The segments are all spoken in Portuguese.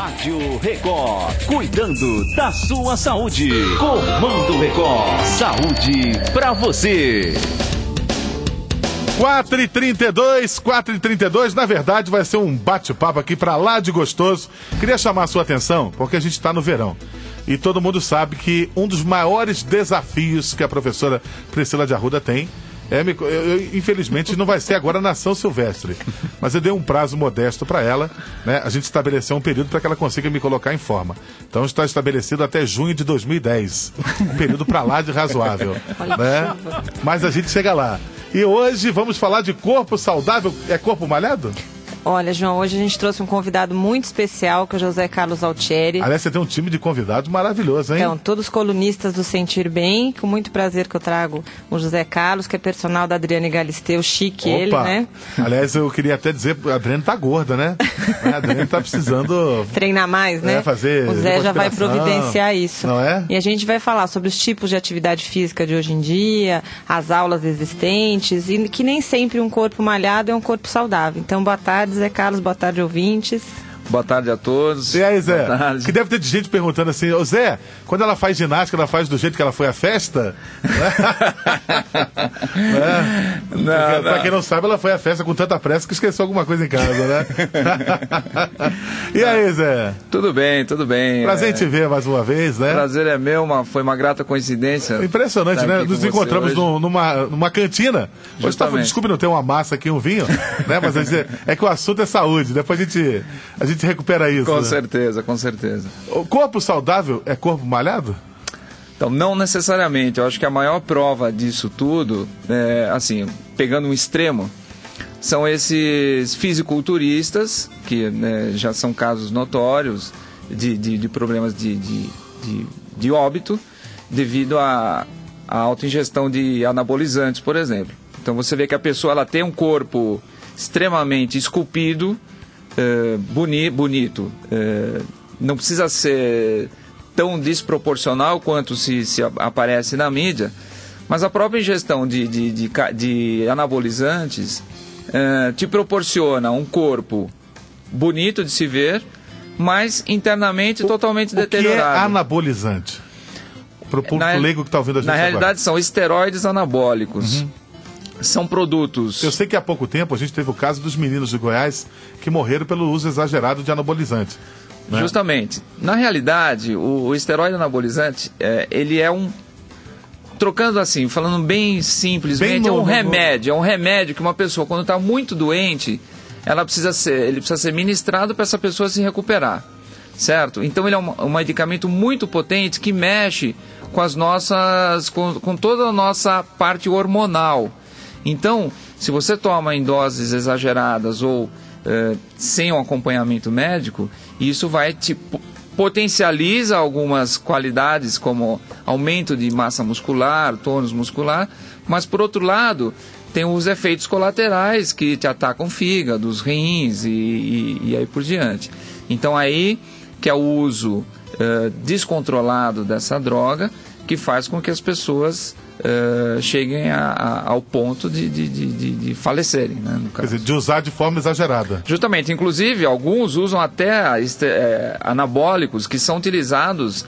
Rádio Record, cuidando da sua saúde. Comando Record, saúde pra você. 4h32, na verdade vai ser um bate-papo aqui pra lá de gostoso. Queria chamar a sua atenção, porque a gente tá no verão. E todo mundo sabe que um dos maiores desafios que a professora Priscila de Arruda tem infelizmente não vai ser agora na São Silvestre, mas eu dei um prazo modesto para ela, né? A gente estabeleceu um período para que ela consiga me colocar em forma. Então está estabelecido até junho de 2010, um período para lá de razoável, né? Mas a gente chega lá. E hoje vamos falar de corpo saudável. É corpo malhado? Olha, João, hoje a gente trouxe um convidado muito especial, que é o José Carlos Altieri. Aliás, você tem um time de convidados maravilhoso, hein? Então, todos colunistas do Sentir Bem, com muito prazer que eu trago o José Carlos, que é personal da Adriane Galisteu, chique. Opa. Ele, né? Aliás, eu queria até dizer, a Adriane tá gorda, né? A Adriane tá precisando... treinar mais, né? Fazer o Zé já vai providenciar isso. Não é? E a gente vai falar sobre os tipos de atividade física de hoje em dia, as aulas existentes, e que nem sempre um corpo malhado é um corpo saudável. Então, boa tarde, Zé Carlos, boa tarde, ouvintes. Boa tarde a todos. E aí, Zé? Que deve ter gente perguntando assim, ô Zé, quando ela faz ginástica, ela faz do jeito que ela foi à festa? Não, pra quem não sabe, ela foi à festa com tanta pressa que esqueceu alguma coisa em casa, né? E aí, Zé? Tudo bem, tudo bem. Prazer em te ver mais uma vez, né? Prazer é meu, foi uma grata coincidência. Impressionante, né? Nos encontramos numa cantina. Hoje desculpe não ter uma massa aqui, um vinho, né? Mas é que o assunto é saúde, depois a gente recupera isso. Com né? certeza, com certeza. O corpo saudável é corpo malhado? Então, não necessariamente. Eu acho que a maior prova disso tudo, assim, pegando um extremo, são esses fisiculturistas, que já são casos notórios de problemas de óbito devido à alta ingestão de anabolizantes, por exemplo. Então, você vê que a pessoa ela tem um corpo extremamente esculpido, bonito, não precisa ser tão desproporcional quanto se aparece na mídia, mas a própria ingestão de anabolizantes te proporciona um corpo bonito de se ver, mas internamente totalmente deteriorado. O que é anabolizante? Para o público leigo que está ouvindo a gente na realidade agora. São esteroides anabólicos. Uhum. São produtos... Eu sei que há pouco tempo a gente teve o caso dos meninos de Goiás que morreram pelo uso exagerado de anabolizante. Né? Justamente. Na realidade, o esteroide anabolizante, ele é trocando assim, falando bem simplesmente, é um remédio que uma pessoa, quando está muito doente, ele precisa ser ministrado para essa pessoa se recuperar. Certo? Então ele é um medicamento muito potente que mexe com toda a nossa parte hormonal. Então, se você toma em doses exageradas ou sem um acompanhamento médico, isso vai te potencializa algumas qualidades como aumento de massa muscular, tônus muscular, mas por outro lado tem os efeitos colaterais que te atacam o fígado, os rins e aí por diante. Então aí que é o uso descontrolado dessa droga que faz com que as pessoas cheguem ao ponto de falecerem, né, no caso. Quer dizer, de usar de forma exagerada. Justamente, inclusive alguns usam até anabólicos que são utilizados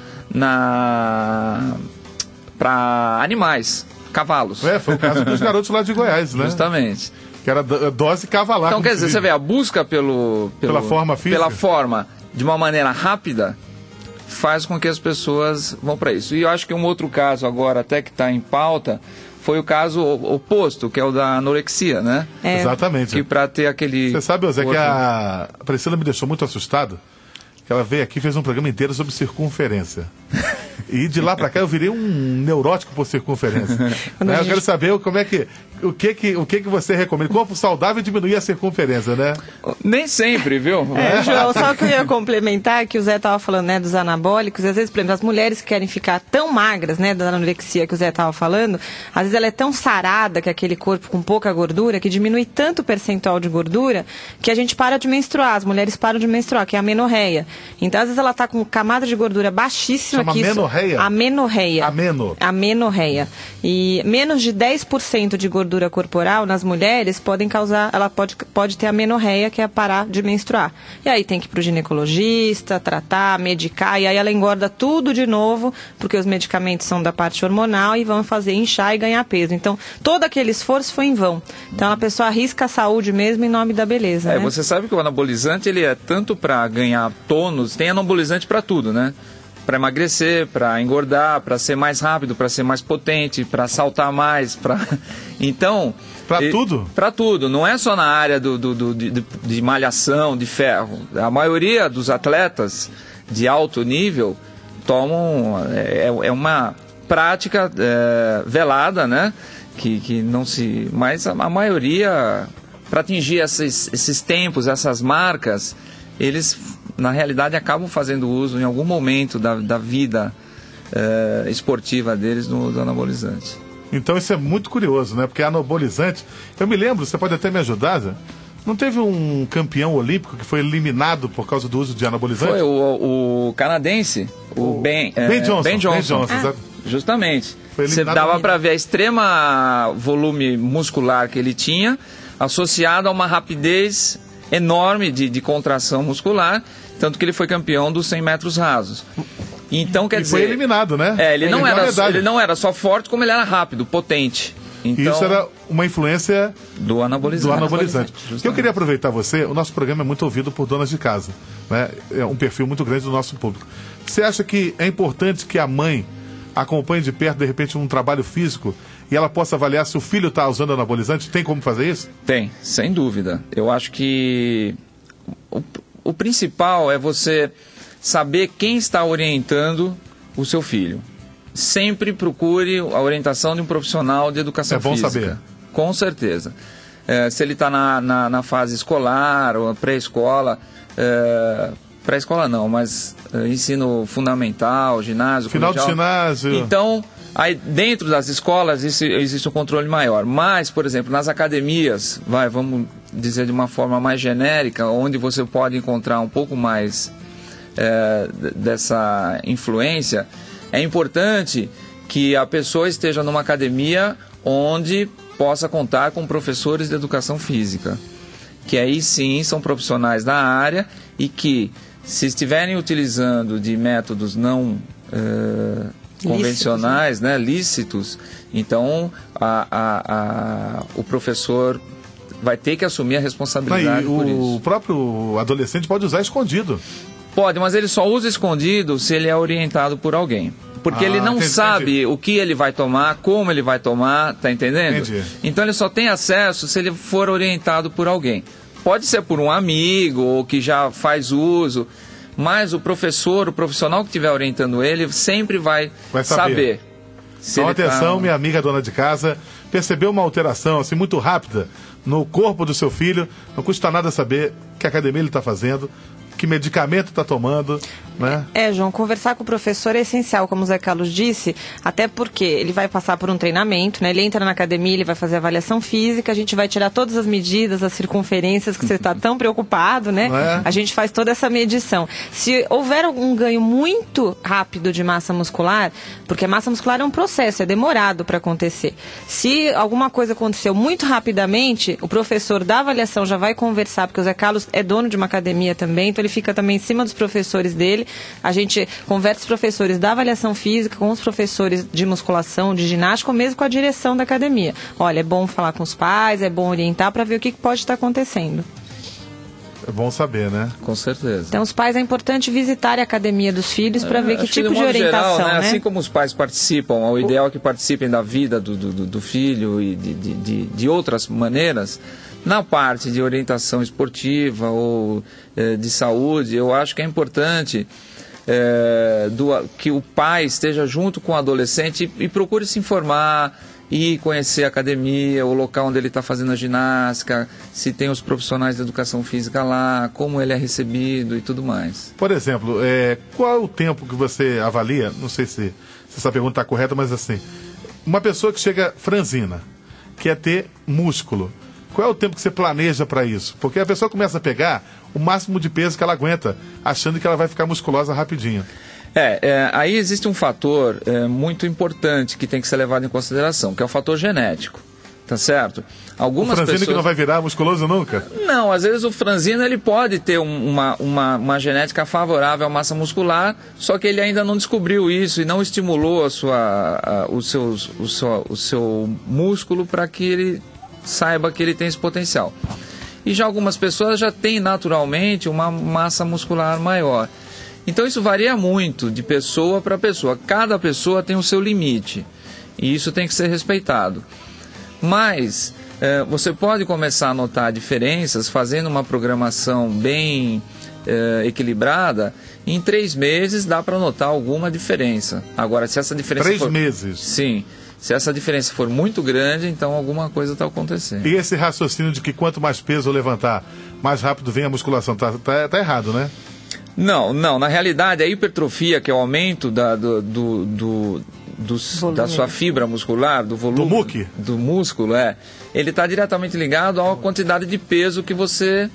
para animais, cavalos. Foi o caso dos garotos lá de Goiás, né? Justamente. Que era dose cavalar. Então, quer dizer, você vê, a busca pela forma física? Pela forma, de uma maneira rápida, faz com que as pessoas vão para isso. E eu acho que um outro caso agora, até que está em pauta, foi o caso oposto, que é o da anorexia, né? Exatamente. Que para ter aquele... Você sabe, Zé, que a Priscila me deixou muito assustado, que ela veio aqui e fez um programa inteiro sobre circunferência. E de lá para cá eu virei um neurótico por circunferência. Eu quero saber como é que... O que você recomenda? Corpo saudável e diminuir a circunferência, né? Nem sempre, viu? João, só que eu ia complementar que o Zé estava falando, né, dos anabólicos, e às vezes, por exemplo, as mulheres que querem ficar tão magras, né, da anorexia que o Zé estava falando, às vezes ela é tão sarada que aquele corpo com pouca gordura, que diminui tanto o percentual de gordura, que a gente para de menstruar, as mulheres param de menstruar, que é a menorreia. Então, às vezes ela está com camada de gordura baixíssima. Chama que isso Amenorreia? Amenorreia. Amenorreia. E menos de 10% de gordura corporal nas mulheres podem causar, ela pode ter amenorreia, que é parar de menstruar. E aí tem que ir pro ginecologista, tratar, medicar, e aí ela engorda tudo de novo, porque os medicamentos são da parte hormonal e vão fazer inchar e ganhar peso. Então, todo aquele esforço foi em vão. Então, a pessoa arrisca a saúde mesmo em nome da beleza, né? Você sabe que o anabolizante, ele é tanto para ganhar tônus, tem anabolizante para tudo, né? Para emagrecer, para engordar, para ser mais rápido, para ser mais potente, para saltar mais, Então... Para tudo? Para tudo. Não é só na área de malhação, de ferro. A maioria dos atletas de alto nível tomam... É uma prática velada, né? Que não se... Mas a maioria, para atingir esses tempos, essas marcas, eles, na realidade, acabam fazendo uso em algum momento da vida esportiva deles do anabolizante. Então isso é muito curioso, né? Porque anabolizante... Eu me lembro, você pode até me ajudar, Zé? Não teve um campeão olímpico que foi eliminado por causa do uso de anabolizante? Foi o canadense, Ben Johnson. Justamente. Você dava para ver a extrema volume muscular que ele tinha, associado a uma rapidez enorme de contração muscular, tanto que ele foi campeão dos 100 metros rasos. Então, quer dizer... foi eliminado, né? Ele não era só forte, como ele era rápido, potente. Então, isso era uma influência do anabolizante. Eu queria aproveitar você, o nosso programa é muito ouvido por donas de casa, né? É um perfil muito grande do nosso público. Você acha que é importante que a mãe acompanhe de perto, de repente, um trabalho físico e ela possa avaliar se o filho está usando anabolizante? Tem como fazer isso? Tem, sem dúvida. Eu acho que o principal é você saber quem está orientando o seu filho. Sempre procure a orientação de um profissional de educação física. É bom saber. Com certeza. Se ele está na fase escolar ou pré-escola, pré-escola não, mas ensino fundamental, ginásio, final de ginásio. Então, aí dentro das escolas existe um controle maior. Mas, por exemplo, nas academias, vamos dizer de uma forma mais genérica, onde você pode encontrar um pouco mais dessa influência, é importante que a pessoa esteja numa academia onde possa contar com professores de educação física, que aí sim são profissionais da área e que, se estiverem utilizando de métodos não convencionais, né, lícitos, então o professor vai ter que assumir a responsabilidade por isso. O próprio adolescente pode usar escondido. Pode, mas ele só usa escondido se ele é orientado por alguém. Porque ele não sabe o que ele vai tomar, como ele vai tomar, tá entendendo? Entendi. Então ele só tem acesso se ele for orientado por alguém. Pode ser por um amigo ou que já faz uso, mas o profissional que estiver orientando ele, sempre vai saber. Então, atenção, minha amiga dona de casa, percebeu uma alteração assim muito rápida no corpo do seu filho, não custa nada saber que academia ele está fazendo, que medicamento está tomando, né? João, conversar com o professor é essencial, como o Zé Carlos disse, até porque ele vai passar por um treinamento, né? Ele entra na academia, ele vai fazer avaliação física, a gente vai tirar todas as medidas, as circunferências que você está tão preocupado, né? A gente faz toda essa medição. Se houver um ganho muito rápido de massa muscular, porque massa muscular é um processo, é demorado para acontecer. Se alguma coisa aconteceu muito rapidamente, o professor da avaliação já vai conversar, porque o Zé Carlos é dono de uma academia também, então ele fica também em cima dos professores dele. A gente conversa os professores da avaliação física com os professores de musculação, de ginástica, ou mesmo com a direção da academia. Olha, é bom falar com os pais, é bom orientar para ver o que pode estar acontecendo. É bom saber, né? Com certeza. Então, os pais, é importante visitar a academia dos filhos para ver que tipo de orientação, geral, né? Assim como os pais participam, o ideal é que participem da vida do filho e de outras maneiras. Na parte de orientação esportiva ou de saúde, eu acho que é importante que o pai esteja junto com o adolescente e procure se informar, e conhecer a academia, o local onde ele está fazendo a ginástica, se tem os profissionais de educação física lá, como ele é recebido e tudo mais. Por exemplo, qual é o tempo que você avalia, não sei se essa pergunta está correta, mas assim, uma pessoa que chega franzina, quer ter músculo, qual é o tempo que você planeja para isso? Porque a pessoa começa a pegar o máximo de peso que ela aguenta, achando que ela vai ficar musculosa rapidinho. Aí existe um fator muito importante que tem que ser levado em consideração, que é o fator genético, tá certo? O franzino que não vai virar musculoso nunca? Não, às vezes o franzino ele pode ter uma genética favorável à massa muscular, só que ele ainda não descobriu isso e não estimulou o seu músculo para que ele saiba que ele tem esse potencial. E já algumas pessoas já têm naturalmente uma massa muscular maior. Então isso varia muito de pessoa para pessoa. Cada pessoa tem o seu limite e isso tem que ser respeitado. Mas você pode começar a notar diferenças fazendo uma programação bem equilibrada. Em 3 meses dá para notar alguma diferença. Agora, se essa diferença 3 meses? Sim. Se essa diferença for muito grande, então alguma coisa está acontecendo. E esse raciocínio de que quanto mais peso eu levantar, mais rápido vem a musculação, tá errado, né? Não. Na realidade, a hipertrofia, que é o aumento da sua fibra muscular, do volume do músculo, ele está diretamente ligado à quantidade de peso que você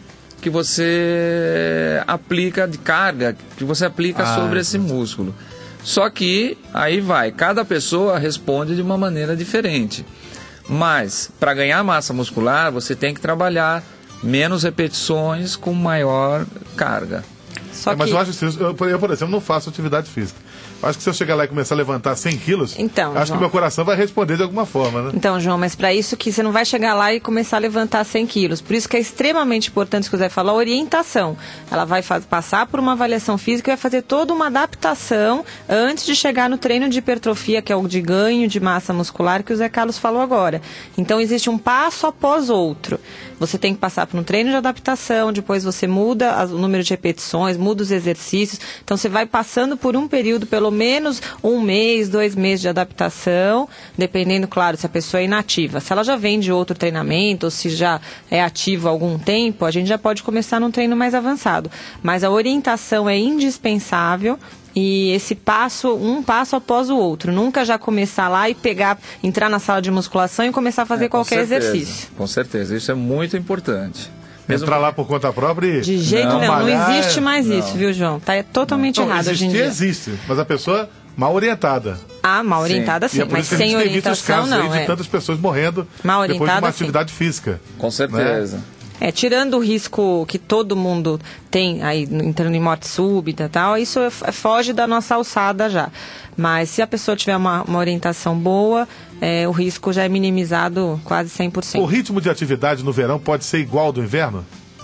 aplica, de carga, que você aplica sobre esse músculo. Só que, cada pessoa responde de uma maneira diferente. Mas, para ganhar massa muscular, você tem que trabalhar menos repetições com maior carga. Mas eu acho que eu, por exemplo, não faço atividade física. Eu acho que se eu chegar lá e começar a levantar 100 quilos, acho que meu coração vai responder de alguma forma, né? Então, João, mas para isso que você não vai chegar lá e começar a levantar 100 quilos. Por isso que é extremamente importante, se quiser falar, a orientação. Ela vai passar por uma avaliação física e vai fazer toda uma adaptação antes de chegar no treino de hipertrofia, que é o de ganho de massa muscular, que o Zé Carlos falou agora. Então, existe um passo após outro. Você tem que passar por um treino de adaptação, depois você muda o número de repetições, muda os exercícios. Então, você vai passando por um período, pelo menos 1 mês, 2 meses de adaptação, dependendo, claro, se a pessoa é inativa. Se ela já vem de outro treinamento, ou se já é ativa há algum tempo, a gente já pode começar num treino mais avançado. Mas a orientação é indispensável. E esse um passo após o outro. Nunca já começar lá e entrar na sala de musculação e começar a fazer qualquer exercício. Com certeza, isso é muito importante. Entrar lá por conta própria e... De jeito nenhum, não existe mais isso, viu, João? Está totalmente errado hoje em dia. Existe, mas a pessoa mal orientada. Mal orientada sim, mas sem orientação não. De tantas pessoas morrendo depois de uma atividade física. Com certeza. Né? Tirando o risco que todo mundo tem, aí entrando em morte súbita e tal, isso foge da nossa alçada já. Mas se a pessoa tiver uma orientação boa, o risco já é minimizado quase 100%. O ritmo de atividade no verão pode ser igual ao do inverno?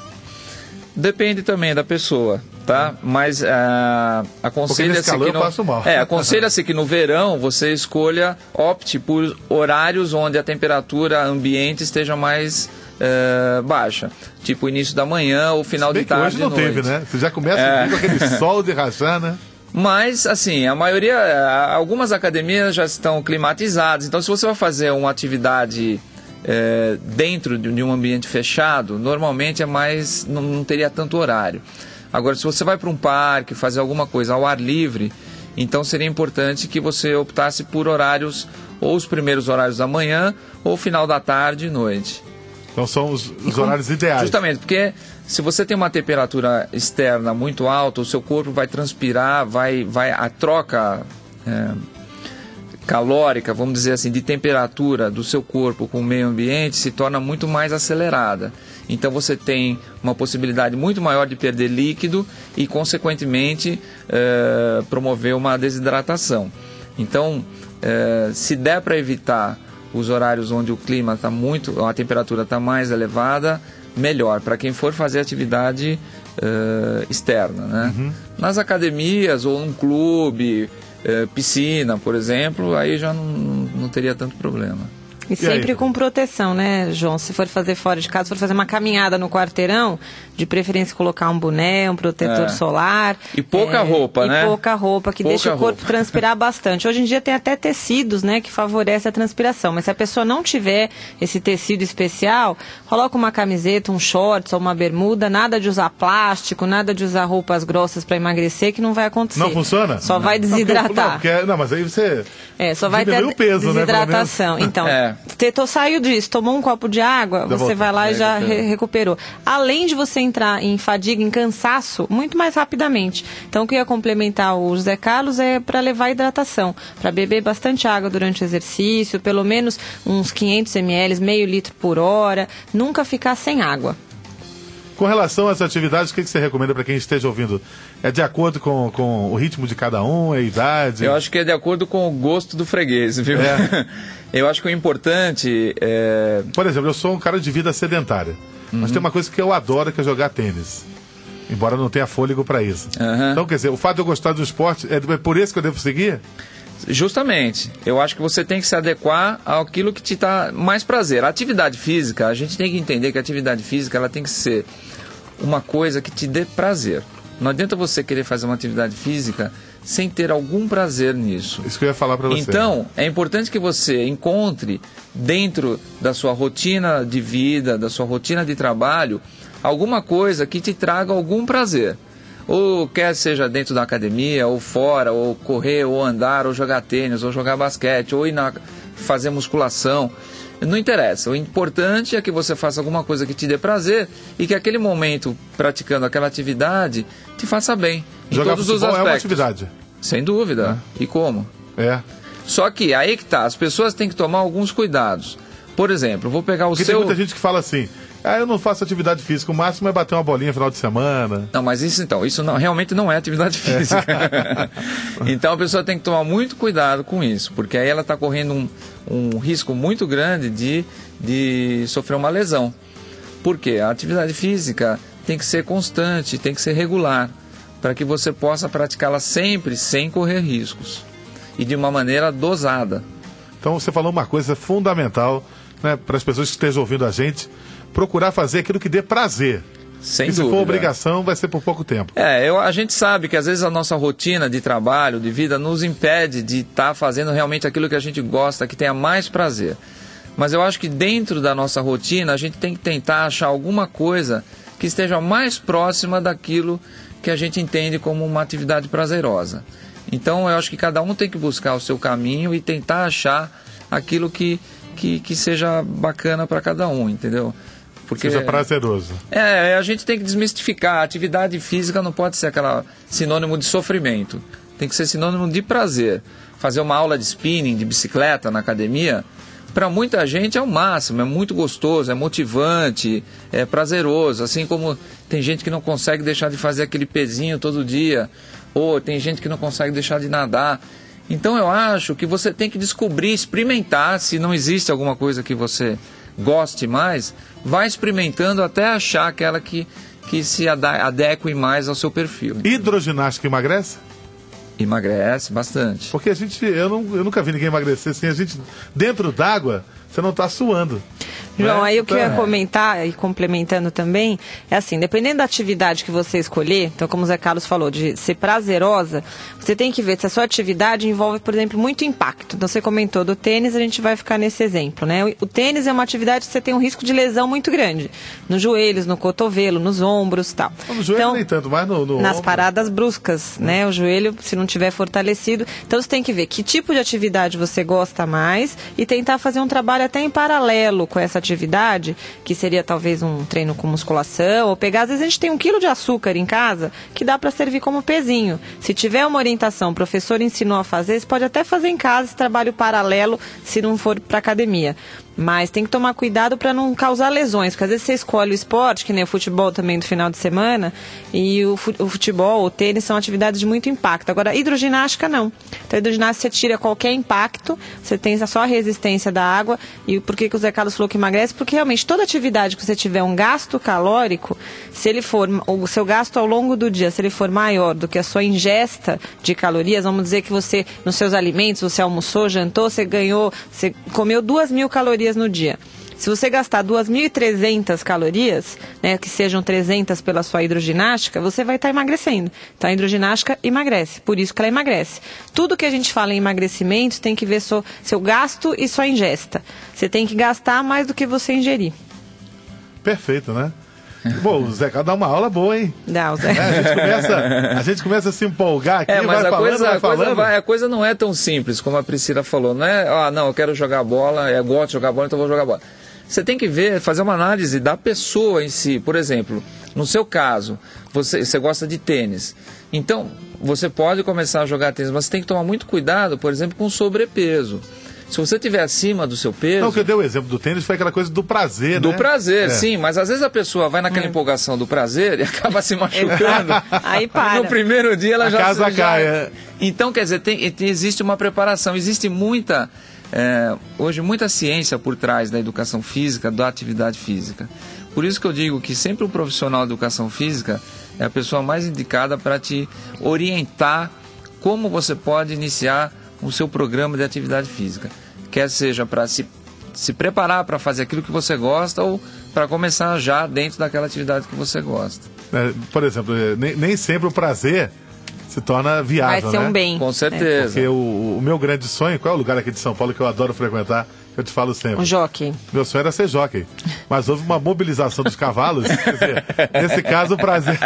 Depende também da pessoa, tá? Mas aconselha-se que eu passo mal. Aconselha-se que no verão você opte por horários onde a temperatura ambiente esteja mais baixa, tipo o início da manhã ou final de tarde. Hoje não teve, né? Você já começa com aquele sol de rachar, né? Mas, assim, a maioria, algumas academias já estão climatizadas, então se você vai fazer uma atividade dentro de um ambiente fechado, normalmente não teria tanto horário. Agora, se você vai para um parque, fazer alguma coisa ao ar livre, então seria importante que você optasse por horários, ou os primeiros horários da manhã, ou final da tarde e noite. Então são os horários ideais. Justamente, porque se você tem uma temperatura externa muito alta, o seu corpo vai transpirar, a troca calórica, vamos dizer assim, de temperatura do seu corpo com o meio ambiente se torna muito mais acelerada. Então você tem uma possibilidade muito maior de perder líquido e, consequentemente, promover uma desidratação. Então, se der para evitar os horários onde o clima está a temperatura está mais elevada, melhor, para quem for fazer atividade externa, né? Uhum. Nas academias ou num clube, piscina, por exemplo, aí já não teria tanto problema. E sempre com proteção, né, João? Se for fazer fora de casa, se for fazer uma caminhada no quarteirão, de preferência colocar um boné, um protetor solar. E pouca roupa, né? E pouca roupa, que deixa o corpo transpirar bastante. Hoje em dia tem até tecidos, né, que favorecem a transpiração. Mas se a pessoa não tiver esse tecido especial, coloca uma camiseta, um shorts ou uma bermuda, nada de usar plástico, nada de usar roupas grossas para emagrecer, que não vai acontecer. Não funciona? Só vai desidratar. Não, mas aí você só vai ter o peso, desidratação. Né, então, Saiu disso, tomou um copo de água, você vai lá e já recuperou. Além de você entrar em fadiga, em cansaço, muito mais rapidamente. Então, o que eu ia complementar o José Carlos é para levar hidratação, para beber bastante água durante o exercício, pelo menos uns 500 ml, meio litro por hora, nunca ficar sem água. Com relação às atividades, o que você recomenda para quem esteja ouvindo? É de acordo com o ritmo de cada um, a idade? Eu acho que é de acordo com o gosto do freguês, viu? Eu acho que o importante é... Por exemplo, eu sou um cara de vida sedentária, mas tem uma coisa que eu adoro, que é jogar tênis. Embora não tenha fôlego para isso. Então, quer dizer, o fato de eu gostar do esporte, é por isso que eu devo seguir? Justamente. Eu acho que você tem que se adequar àquilo que te dá mais prazer. A atividade física, a gente tem que entender que a atividade física ela tem que ser uma coisa que te dê prazer. Não adianta você querer fazer uma atividade física sem ter algum prazer nisso. Isso que eu ia falar para você. Então, é importante que você encontre dentro da sua rotina de vida, da sua rotina de trabalho, alguma coisa que te traga algum prazer. Ou quer seja dentro da academia, ou fora, ou correr, ou andar, ou jogar tênis, ou jogar basquete, ou fazer musculação. Não interessa. O importante é que você faça alguma coisa que te dê prazer e que aquele momento, praticando aquela atividade, te faça bem. Jogar em todos os é aspectos. uma atividade. Sem dúvida. E como? Só que aí que tá. As pessoas têm que tomar alguns cuidados. Por exemplo, vou pegar Porque tem muita gente que fala assim... eu não faço atividade física, o máximo é bater uma bolinha no final de semana. Não, mas isso realmente não é atividade física. Então a pessoa tem que tomar muito cuidado com isso, porque aí ela está correndo um risco muito grande de sofrer uma lesão. Por quê? A atividade física tem que ser constante, tem que ser regular, para que você possa praticá-la sempre sem correr riscos e de uma maneira dosada. Então você falou uma coisa fundamental, né, para as pessoas que estejam ouvindo a gente, procurar fazer aquilo que dê prazer. Sem dúvida. Se for obrigação, vai ser por pouco tempo. A gente sabe que às vezes a nossa rotina de trabalho, de vida, nos impede de estar fazendo realmente aquilo que a gente gosta, que tenha mais prazer. Mas eu acho que dentro da nossa rotina, a gente tem que tentar achar alguma coisa que esteja mais próxima daquilo que a gente entende como uma atividade prazerosa. Então eu acho que cada um tem que buscar o seu caminho e tentar achar aquilo que seja bacana para cada um, entendeu? Porque seja prazeroso. A gente tem que desmistificar. A atividade física não pode ser aquela sinônimo de sofrimento. Tem que ser sinônimo de prazer. Fazer uma aula de spinning, de bicicleta na academia, para muita gente é o máximo, é muito gostoso, é motivante, é prazeroso. Assim como tem gente que não consegue deixar de fazer aquele pezinho todo dia, ou tem gente que não consegue deixar de nadar. Então eu acho que você tem que descobrir, experimentar, se não existe alguma coisa que você goste mais, vai experimentando até achar aquela que se adeque mais ao seu perfil. Hidroginástica emagrece? Emagrece bastante. Porque eu nunca vi ninguém emagrecer assim, a gente dentro d'água, você não está suando. João, aí o que eu ia comentar, e complementando também, é assim, dependendo da atividade que você escolher, então como o Zé Carlos falou, de ser prazerosa, você tem que ver se a sua atividade envolve, por exemplo, muito impacto. Então você comentou do tênis, a gente vai ficar nesse exemplo, né? O tênis é uma atividade que você tem um risco de lesão muito grande, nos joelhos, no cotovelo, nos ombros e tal. No joelho então, nem tanto, mas no nas ombro. paradas bruscas, né? O joelho, se não tiver fortalecido. Então você tem que ver que tipo de atividade você gosta mais e tentar fazer um trabalho até em paralelo com essa atividade, que seria talvez um treino com musculação, ou pegar, às vezes a gente tem 1 quilo de açúcar em casa, que dá para servir como pezinho. Se tiver uma orientação, o professor ensinou a fazer, você pode até fazer em casa esse trabalho paralelo, se não for para academia. Mas tem que tomar cuidado para não causar lesões, porque às vezes você escolhe o esporte, que nem o futebol também do final de semana, e o futebol, o tênis são atividades de muito impacto. Agora, hidroginástica não. Então, a hidroginástica você tira qualquer impacto, você tem só a resistência da água. E por que o Zé Carlos falou que emagrece? Porque realmente toda atividade que você tiver um gasto calórico, se ele for, o seu gasto ao longo do dia, se ele for maior do que a sua ingesta de calorias, vamos dizer que você, nos seus alimentos, você almoçou, jantou, você comeu 2.000 calorias no dia. Se você gastar 2.300 calorias, né, que sejam 300 pela sua hidroginástica, você vai estar emagrecendo. Então a hidroginástica emagrece, por isso que ela emagrece. Tudo que a gente fala em emagrecimento tem que ver seu gasto e sua ingesta. Você tem que gastar mais do que você ingerir. Perfeito, né? Pô, o Zé Carlos dá uma aula boa, hein? Dá, o Zé. A gente começa a se empolgar aqui, mas a coisa não é tão simples, como a Priscila falou. Não é, não, eu quero jogar bola, eu gosto de jogar bola, então vou jogar bola. Você tem que fazer uma análise da pessoa em si. Por exemplo, no seu caso, você gosta de tênis. Então, você pode começar a jogar tênis, mas você tem que tomar muito cuidado, por exemplo, com sobrepeso. Se você estiver acima do seu peso... Não, o que eu dei o exemplo do tênis foi aquela coisa do prazer, do prazer, sim. Mas às vezes a pessoa vai naquela empolgação do prazer e acaba se machucando. Aí para. No primeiro dia ela a casa cai. Então, quer dizer, existe uma preparação. Existe hoje muita ciência por trás da educação física, da atividade física. Por isso que eu digo que sempre um profissional de educação física é a pessoa mais indicada para te orientar como você pode iniciar o seu programa de atividade física. Quer seja para se preparar para fazer aquilo que você gosta ou para começar já dentro daquela atividade que você gosta. Por exemplo, nem sempre o prazer se torna viável, vai ser um bem. Com certeza. Porque o meu grande sonho, qual é o lugar aqui de São Paulo que eu adoro frequentar? Eu te falo sempre. Um jockey. Meu sonho era ser jockey. Mas houve uma mobilização dos cavalos. Quer dizer, nesse caso, o prazer.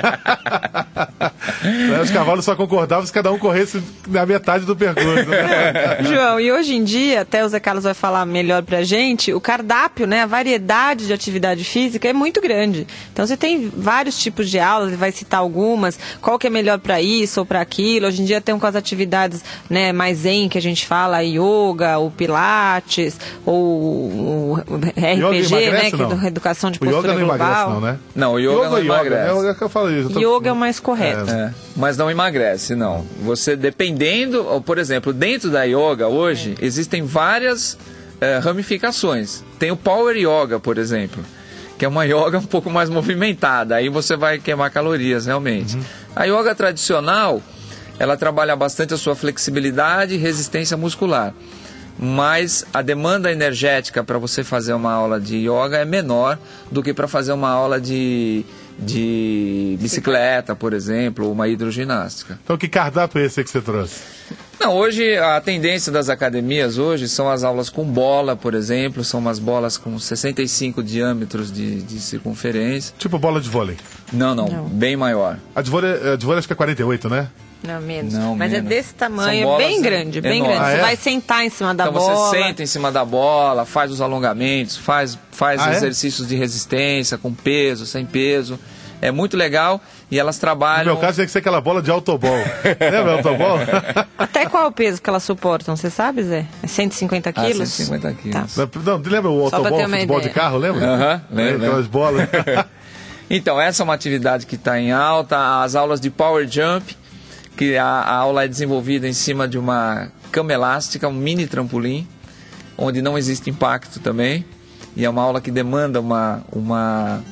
Os cavalos só concordavam se cada um corresse na metade do percurso. João, e hoje em dia, até o Zé Carlos vai falar melhor pra gente, o cardápio, né, a variedade de atividade física é muito grande. Então você tem vários tipos de aulas, ele vai citar algumas, qual que é melhor pra isso ou pra aquilo. Hoje em dia tem com as atividades, né, mais zen, que a gente fala, a yoga, o pilates, ou o RPG, né, que é da educação de postura global. O yoga não emagrece, não, né? Não, o yoga não emagrece. É o que eu falo isso. Yoga é o mais correto. Mas não emagrece, não. Você, dependendo, por exemplo, dentro da yoga hoje, existem várias ramificações. Tem o Power Yoga, por exemplo, que é uma yoga um pouco mais movimentada. Aí você vai queimar calorias, realmente. A yoga tradicional, ela trabalha bastante a sua flexibilidade e resistência muscular. Mas a demanda energética para você fazer uma aula de yoga é menor do que para fazer uma aula de bicicleta, por exemplo, ou uma hidroginástica. Então, que cardápio é esse que você trouxe? Não, hoje a tendência das academias hoje são as aulas com bola, por exemplo, são umas bolas com 65 diâmetros de circunferência. Tipo bola de vôlei? Não, bem maior. A de vôlei acho que é 48, né? Não, menos. Não, mas menos. é desse tamanho, bem grande, bem grande. Você vai sentar em cima da bola. Então você senta em cima da bola, faz os alongamentos, faz exercícios de resistência, com peso, sem peso. É muito legal e elas trabalham... No meu caso, tem que ser aquela bola de autobol. Lembra autobol? Até qual é o peso que elas suportam, você sabe, Zé? É 150 quilos? 150 quilos. Tá. Não, lembra o autobol, futebol de carro, lembra? Lembra. Aquelas bolas. Então, essa é uma atividade que está em alta. As aulas de Power Jump, que a aula é desenvolvida em cima de uma cama elástica, um mini trampolim, onde não existe impacto também. E é uma aula que demanda uma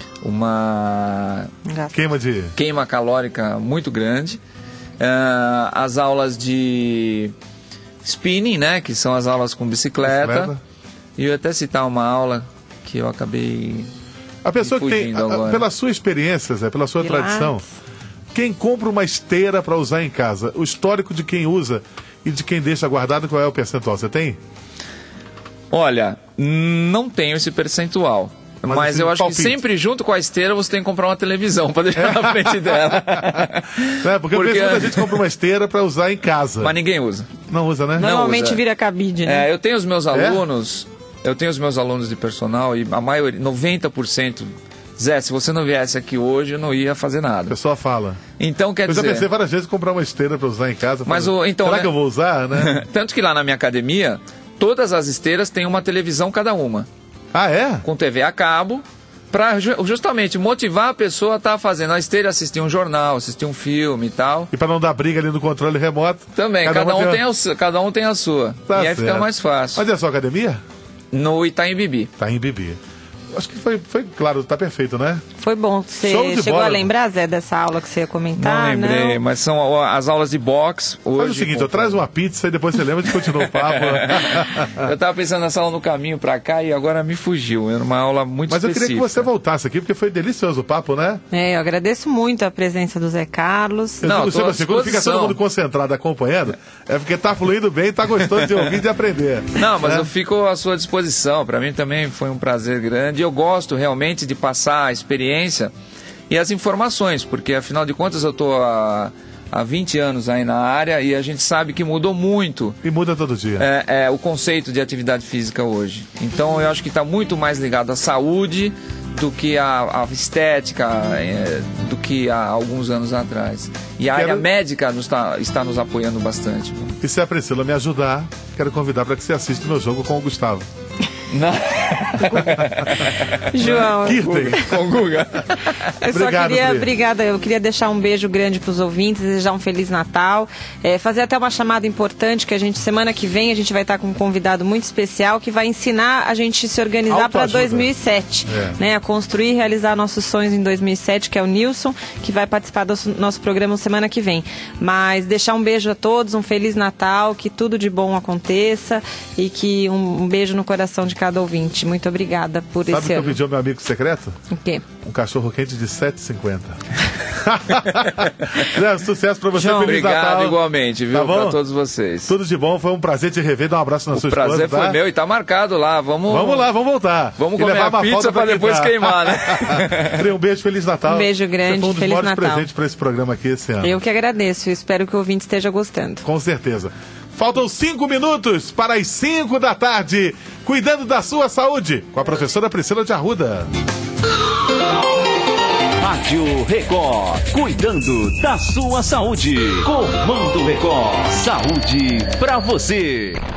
queima calórica muito grande. As aulas de spinning, né, que são as aulas com bicicleta. E eu ia até citar uma aula que eu acabei a pessoa que tem, pela sua experiência, Zé, pela sua tradição, quem compra uma esteira para usar em casa, o histórico de quem usa e de quem deixa guardado, qual é o percentual? Você tem? Olha, não tenho esse percentual. Mas eu acho que sempre junto com a esteira você tem que comprar uma televisão para deixar na frente dela. Porque muita gente compra uma esteira para usar em casa. Mas ninguém usa. Não usa, né? Normalmente vira cabide, né? Eu tenho os meus alunos, de personal e a maioria, 90%. Zé, se você não viesse aqui hoje, eu não ia fazer nada. A pessoa fala. Então, quer dizer... Eu já pensei várias vezes em comprar uma esteira para usar em casa. Mas será que eu vou usar, né? Tanto que lá na minha academia, todas as esteiras têm uma televisão cada uma. Ah, é? Com TV a cabo, para justamente motivar a pessoa a estar fazendo a esteira, assistir um jornal, assistir um filme e tal. E para não dar briga ali no controle remoto. Também, cada um tem a sua. Tá e aí fica mais fácil. Onde é a sua academia? No Itaim Bibi. Itaim Bibi. Acho que foi claro, tá perfeito, né? Foi bom. Você chegou a lembrar, Zé, dessa aula que você ia comentar? Não lembrei, mas são as aulas de boxe. Faz o seguinte, eu trago uma pizza e depois você lembra de continuar o papo. Eu tava pensando nessa aula no caminho pra cá e agora me fugiu. Era uma aula muito específica. Mas eu queria que você voltasse aqui, porque foi delicioso o papo, né? Eu agradeço muito a presença do Zé Carlos. Quando fica todo mundo concentrado acompanhando, é porque tá fluindo bem, tá gostoso de ouvir e de aprender. Não, mas eu fico à sua disposição. Pra mim também foi um prazer grande. Eu gosto realmente de passar a experiência experiência e as informações, porque afinal de contas eu estou há 20 anos aí na área e a gente sabe que mudou muito. E muda todo dia. O conceito de atividade física hoje. Então eu acho que está muito mais ligado à saúde do que a estética, do que há alguns anos atrás. E a área médica está nos apoiando bastante. E se a Priscila me ajudar, quero convidar para que você assista o meu jogo com o Gustavo. João. Com o Guga. Eu queria deixar um beijo grande para os ouvintes, desejar um Feliz Natal, fazer até uma chamada importante que semana que vem a gente vai estar com um convidado muito especial que vai ensinar a gente se organizar para 2007, né, a construir e realizar nossos sonhos em 2007, que é o Nilson, que vai participar do nosso programa semana que vem. Mas deixar um beijo a todos, um Feliz Natal, que tudo de bom aconteça e que um beijo no coração de cada ouvinte. Muito obrigada por esse ano. Sabe o que eu pedi ao meu amigo secreto? O quê? Um cachorro quente de R$7,50. Sucesso pra você, João, Feliz obrigado Natal. Igualmente, viu? Tá bom? Pra todos vocês. Tudo de bom, foi um prazer te rever. Dá um abraço na sua esposa. O prazer foi meu e tá marcado lá. Vamos lá, vamos voltar. Vamos comer a pizza pra depois queimar, né? Um beijo, Feliz Natal. Um beijo grande, foi um dos Feliz maiores Natal. presentes pra esse programa aqui esse ano. Eu que agradeço, espero que o ouvinte esteja gostando. Com certeza. Faltam 5 minutos para as 5 da tarde. Cuidando da sua saúde, com a professora Priscila de Arruda. Rádio Record, cuidando da sua saúde. Comando Record, saúde pra você.